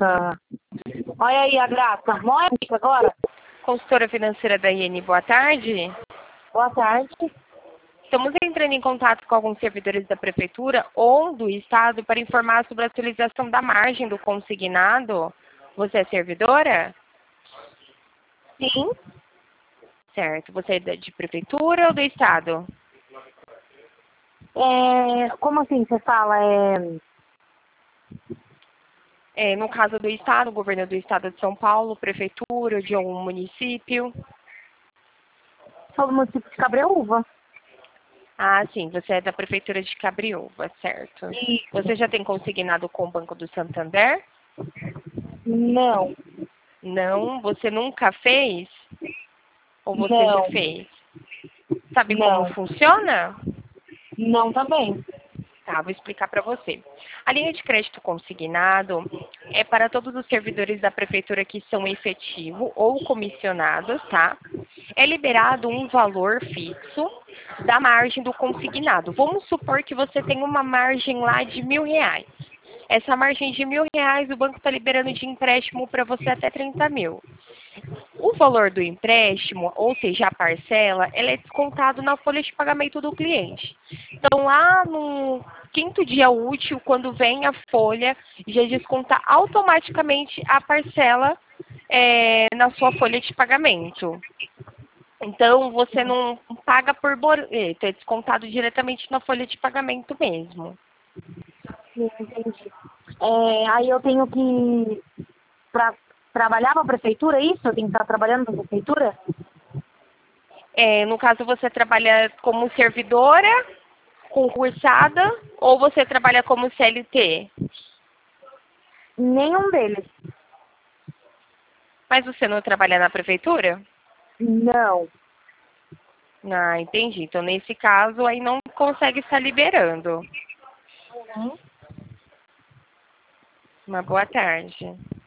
Nossa. Olha aí a Graça. Olha agora. Consultora financeira da IN, boa tarde. Boa tarde. Estamos entrando em contato com alguns servidores da Prefeitura ou do Estado para informar sobre a atualização da margem do consignado. Você é servidora? Sim. Certo. Você é de Prefeitura ou do Estado? Como assim você fala? No caso do Estado, governo do Estado de São Paulo, Prefeitura, de algum município. Sou do município de Cabreúva. Ah, sim, você é da Prefeitura de Cabriúva, certo. Isso. Você já tem consignado com o Banco do Santander? Não. Não? Você nunca fez? Ou você já Não. fez? Sabe como Não. funciona? Não também. Tá, vou explicar para você. A linha de crédito consignado é para todos os servidores da prefeitura que são efetivo ou comissionados, tá? É liberado um valor fixo da margem do consignado. Vamos supor que você tem uma margem lá de R$ 1.000. Essa margem de R$ 1.000, o banco está liberando de empréstimo para você até 30 mil. O valor do empréstimo, ou seja, a parcela, ela é descontado na folha de pagamento do cliente. Então, lá no quinto dia útil, quando vem a folha, já desconta automaticamente a parcela na sua folha de pagamento. Então, você não paga por boleto, é descontado diretamente na folha de pagamento mesmo. Sim, entendi. Aí eu tenho que trabalhar para a prefeitura, é isso? Eu tenho que estar trabalhando para a prefeitura? No caso, você trabalha como servidora, concursada, ou você trabalha como CLT? Nenhum deles. Mas você não trabalha na prefeitura? Não. Ah, entendi. Então, nesse caso, aí não consegue estar liberando. Uhum. Uma boa tarde.